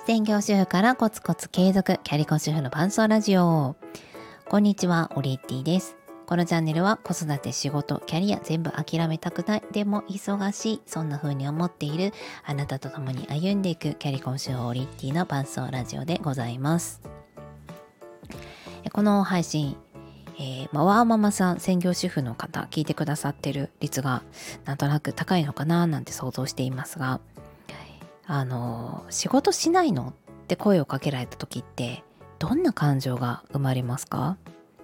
専業主婦からコツコツ継続キャリコ主婦の伴奏ラジオ。こんにちは、オリエッティです。このチャンネルは子育て、仕事、キャリア全部諦めたくない、でも忙しい、そんな風に思っているあなたと共に歩んでいくキャリコ主婦オリエッティの伴奏ラジオでございます。この配信、ワーママさん、専業主婦の方聞いてくださってる率がなんとなく高いのかななんて想像していますが、仕事しないのって声をかけられた時ってどんな感情が生まれますか？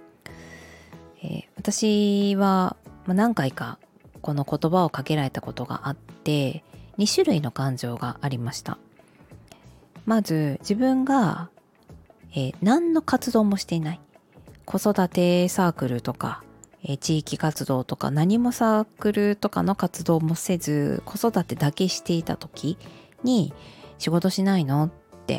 私は何回かこの言葉をかけられたことがあって2種類の感情がありました。まず自分が、何の活動もしていない、子育てサークルとか、地域活動とか何もサークルとかの活動もせず子育てだけしていた時に仕事しないのって、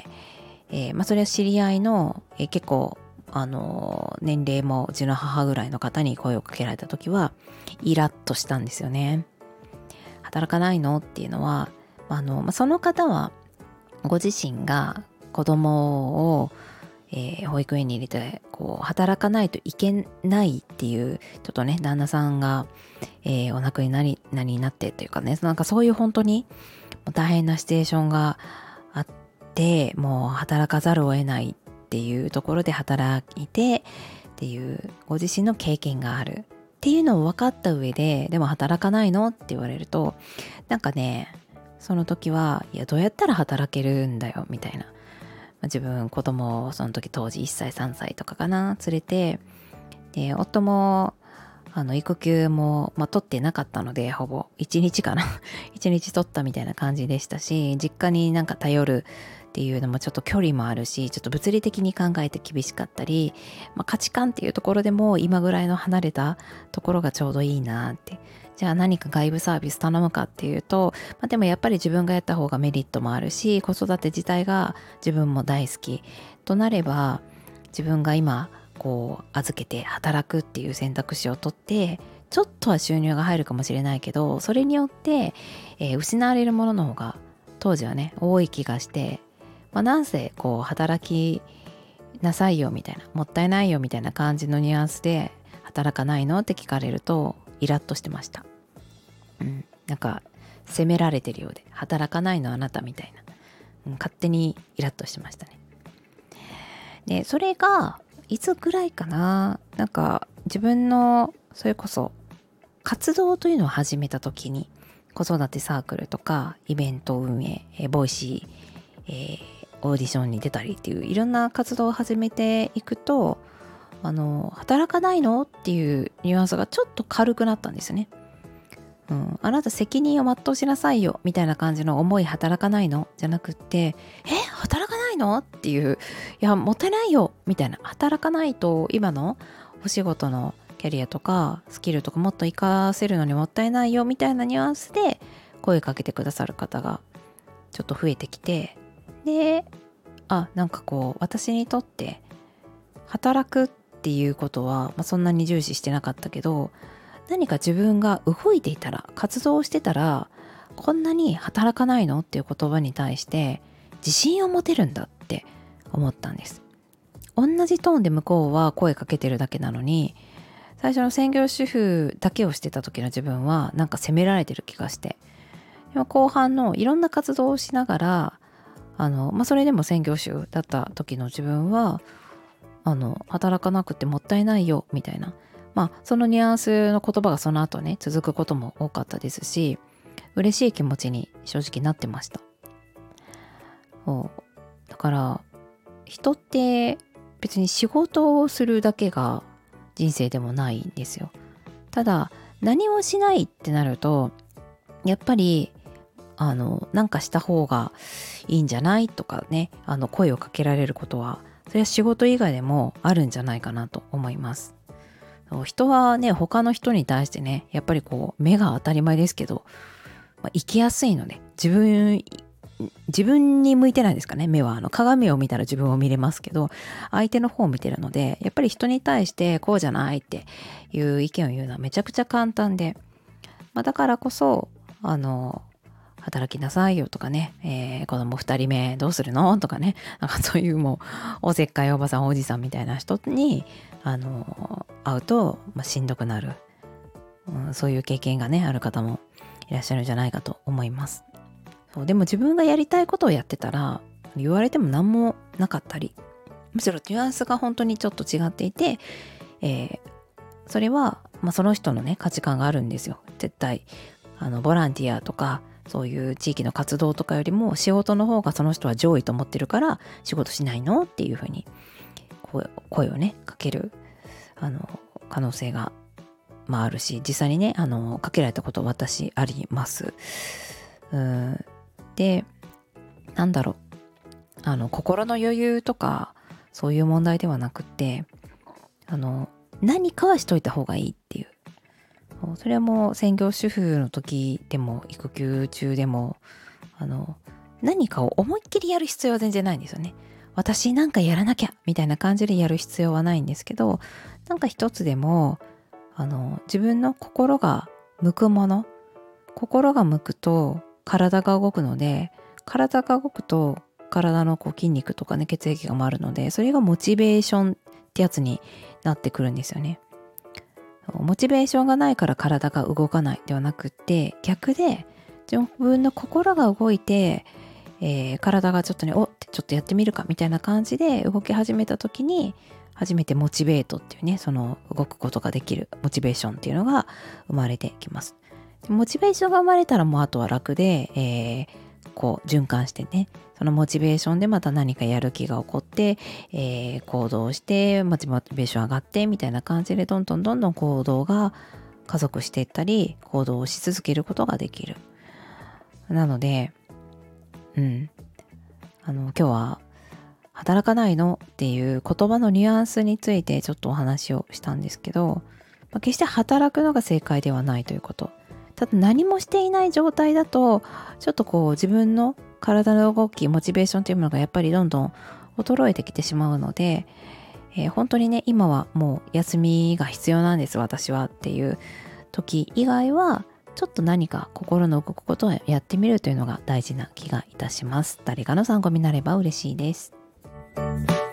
それは知り合いの、結構年齢もうちの母ぐらいの方に声をかけられた時はイラッとしたんですよね。働かないのっていうのはその方はご自身が子供を、保育園に入れて働かないといけないっていうちょっとね旦那さんが、お亡くなりになってというかね、なんかそういう本当に大変なシチュエーションがあってもう働かざるを得ないっていうところで働いてっていうご自身の経験があるっていうのを分かった上ででも働かないのって言われるとなんかね、その時はいやどうやったら働けるんだよみたいな、自分子供をその時当時1歳3歳とかかな連れて、で夫も育休も、取ってなかったのでほぼ1日かな1日取ったみたいな感じでしたし、実家になんか頼るっていうのもちょっと距離もあるしちょっと物理的に考えて厳しかったり、価値観っていうところでも今ぐらいの離れたところがちょうどいいなって。じゃあ何か外部サービス頼むかっていうと、でもやっぱり自分がやった方がメリットもあるし子育て自体が自分も大好きとなれば自分が今預けて働くっていう選択肢を取ってちょっとは収入が入るかもしれないけどそれによって、失われるものの方が当時はね多い気がして、なんせ働きなさいよみたいな、もったいないよみたいな感じのニュアンスで働かないのって聞かれるとイラッとしてました。なんか責められてるようで働かないのあなたみたいな、勝手にイラッとしてましたね。でそれがいつぐらいかな、なんか自分のそれこそ活動というのを始めた時に子育てサークルとかイベント運営、ボイシー、オーディションに出たりっていういろんな活動を始めていくと働かないのっていうニュアンスがちょっと軽くなったんですよね。あなた責任を全うしなさいよみたいな感じの思い、働かないのじゃなくって働かないのっていう、いやもったいないよみたいな、働かないと今のお仕事のキャリアとかスキルとかもっと活かせるのにもったいないよみたいなニュアンスで声かけてくださる方がちょっと増えてきて、でなんか私にとって働くっていうことは、そんなに重視してなかったけど何か自分が動いていたら活動してたらこんなに働かないのっていう言葉に対して自信を持てるんだって思ったんです。同じトーンで向こうは声かけてるだけなのに最初の専業主婦だけをしてた時の自分はなんか責められてる気がして、でも後半のいろんな活動をしながらそれでも専業主婦だった時の自分は働かなくてもったいないよみたいな、そのニュアンスの言葉がその後ね続くことも多かったですし嬉しい気持ちに正直なってました。だから人って別に仕事をするだけが人生でもないんですよ。ただ何もしないってなるとやっぱりなんかした方がいいんじゃないとかね、声をかけられることはそれは仕事以外でもあるんじゃないかなと思います。人はね他の人に対してねやっぱり目が当たり前ですけど、生きやすいので自分に向いてないですかね。目は鏡を見たら自分を見れますけど相手の方を見てるので、やっぱり人に対してこうじゃないっていう意見を言うのはめちゃくちゃ簡単で、だからこそ働働きなさいよとかね、子供2人目どうするのとかね、なんかそういうもうおせっかいおばさんおじさんみたいな人に会うと、しんどくなる、そういう経験がねある方もいらっしゃるんじゃないかと思います。そうでも自分がやりたいことをやってたら言われても何もなかったり、むしろニュアンスが本当にちょっと違っていて、それは、その人のね価値観があるんですよ。絶対ボランティアとかそういう地域の活動とかよりも仕事の方がその人は上位と思ってるから仕事しないのっていうふうに声をねかける可能性があるし、実際にねかけられたこと私あります。で、なんだろう、心の余裕とかそういう問題ではなくって何かはしといた方がいいっていう、それはもう専業主婦の時でも育休中でも何かを思いっきりやる必要は全然ないんですよね。私なんかやらなきゃみたいな感じでやる必要はないんですけど、なんか一つでも自分の心が向くもの、心が向くと体が動くので、体が動くと体の筋肉とかね血液が回るので、それがモチベーションってやつになってくるんですよね。モチベーションがないから体が動かないではなくって、逆で自分の心が動いて、体がちょっとねちょっとやってみるかみたいな感じで動き始めた時に初めてモチベートっていうね、その動くことができるモチベーションっていうのが生まれてきます。モチベーションが生まれたらもうあとは楽で、循環してね、そのモチベーションでまた何かやる気が起こって、行動してモチベーション上がってみたいな感じでどんどん行動が加速していったり行動をし続けることができる。なので今日は働かないのっていう言葉のニュアンスについてちょっとお話をしたんですけど、決して働くのが正解ではないということ。ただ何もしていない状態だとちょっと自分の体の動き、モチベーションというものがやっぱりどんどん衰えてきてしまうので、本当にね今はもう休みが必要なんです私はっていう時以外はちょっと何か心の動くことをやってみるというのが大事な気がいたします。誰かの参考になれば嬉しいです。